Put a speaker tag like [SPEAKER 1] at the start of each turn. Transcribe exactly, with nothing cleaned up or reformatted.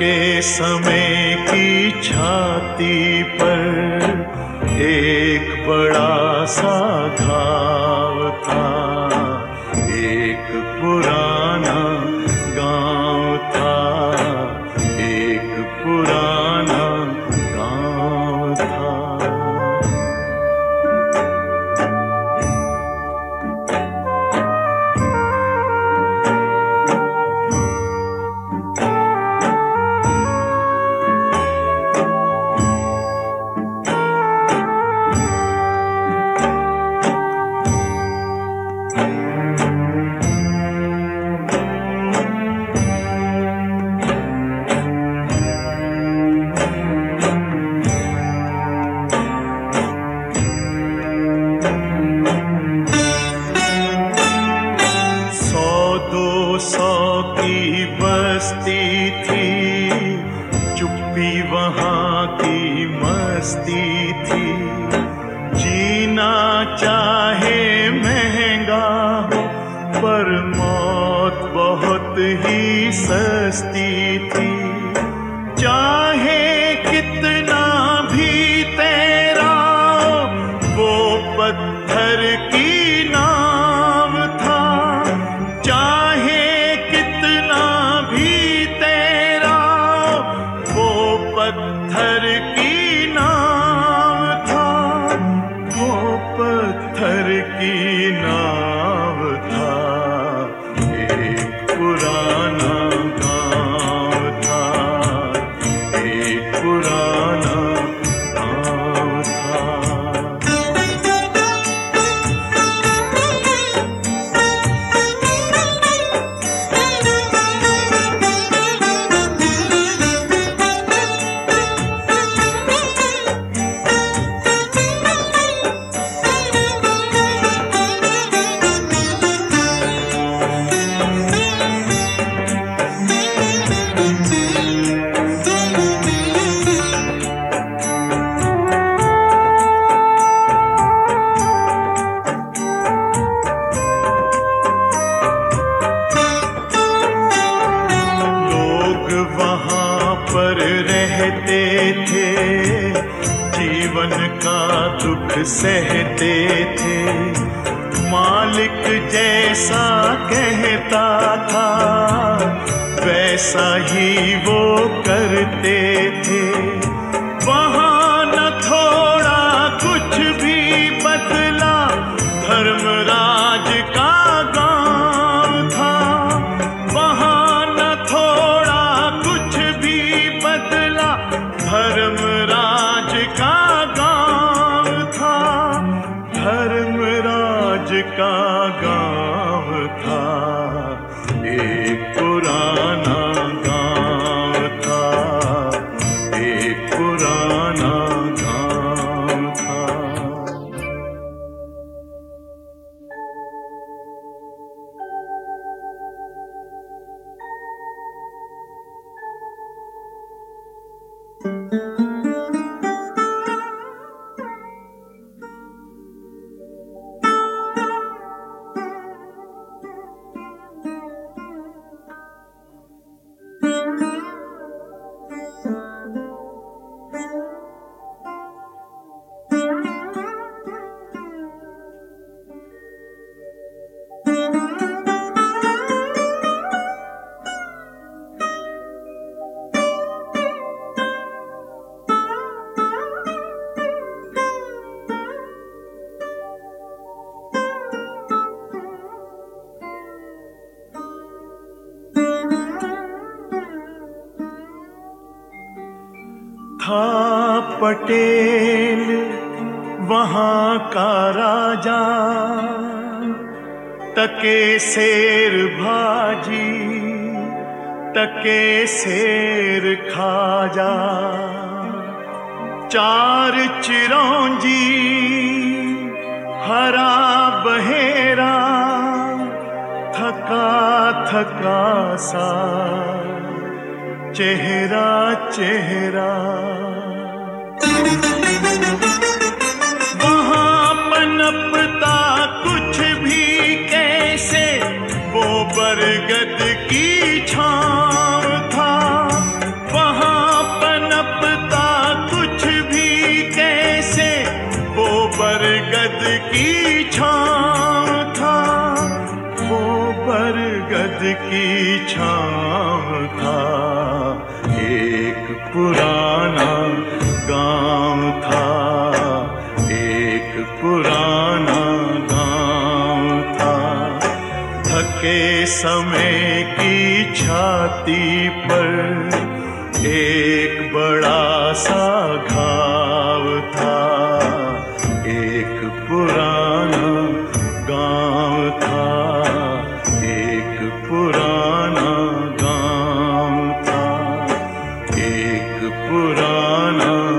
[SPEAKER 1] के समय की छाती पर एक बड़ा सा घाव था, एक पुराना गांव था, एक पुराना गांव था। वहाँ की मस्ती थी, जीना चाहे महंगा हो पर मौत बहुत ही सस्ती थी। चाहे कितना भी तेरा वो पत्थर की नाव था, चाहे कितना भी तेरा वो पत्थर की नाव था, वो पत्थर की नाव था। एक पुराना गांव था, एक पुराना गांव था। वहाँ पर रहते थे, जीवन का दुख सहते थे, मालिक जैसा कहता था वैसा ही वो करते थे। वहाँ न थोड़ा कुछ भी बदला, धर्मराज का गांव था। वहाँ न थोड़ा कुछ भी बदला, धर्मराज का गांव था, धर्मराज का गांव था। एक पुराना गांव था, एक पुराना गांव था। था पटेल वहाँ का राजा, टके शेर भाजी, टके शेर खाजा। चार चिरौंजी हरा बहेरा, थका थका सा चेहरा चेहरा। वहाँ पनपता कुछ भी कैसे, वो बरगद की छाँव था। की छाँव था, वो बरगद की छाँव था। एक पुराना गाँव था, एक पुराना गाँव था। थके समय की छाती पर एक बड़ा सा घाव था। एक पुराना गाँव था, एक पुराना गाँव था, एक पुराना